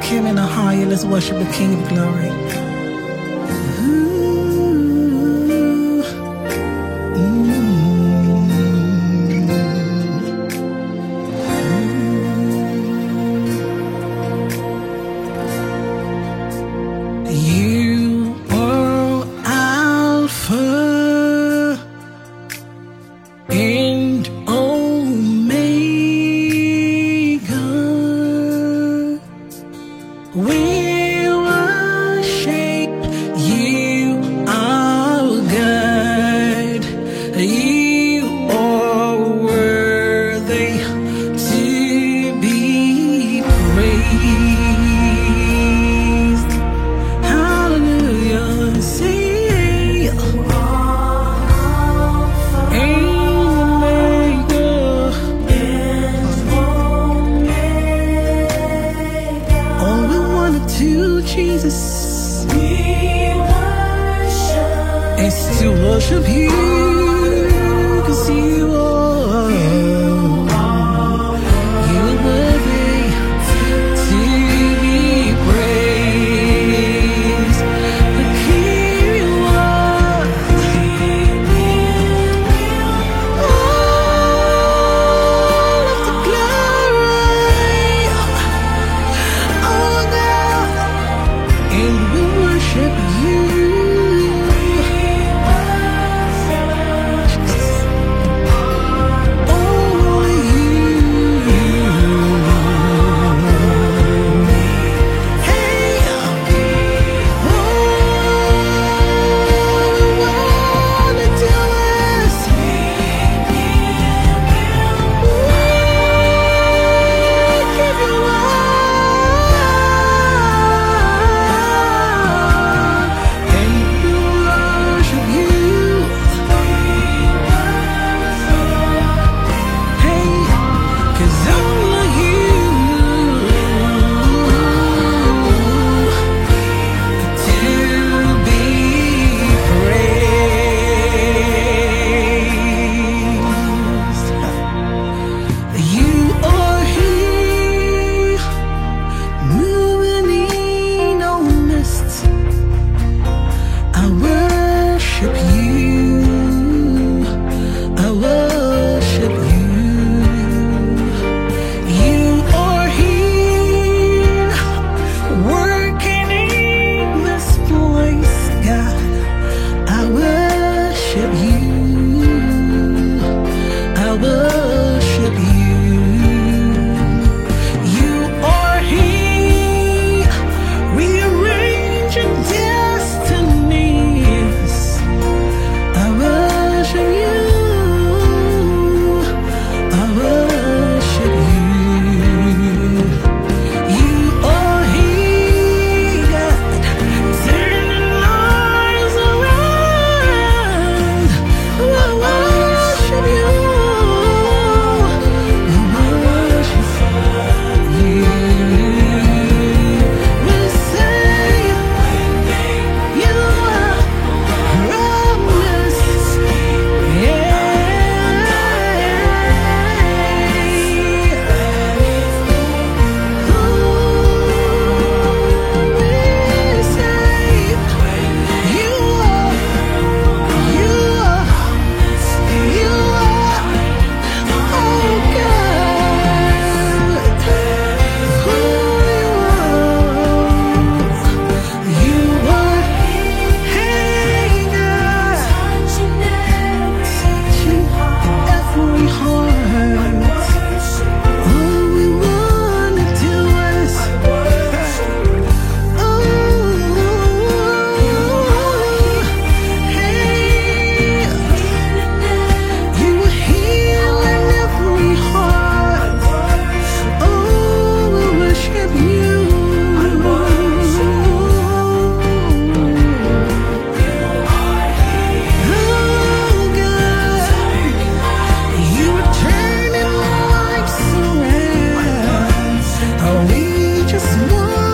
him in the higher. Let's worship the King of Glory. You are Alpha and Omega. We worship you, our God. You are worthy to be praised. Hallelujah. Say, to Jesus, we worship. It's to worship you, 'cause you are worthy to be praised. But here you are, all of the glory. Oh God, and we worship you. Only you. Hey, all we wanna do is give you just want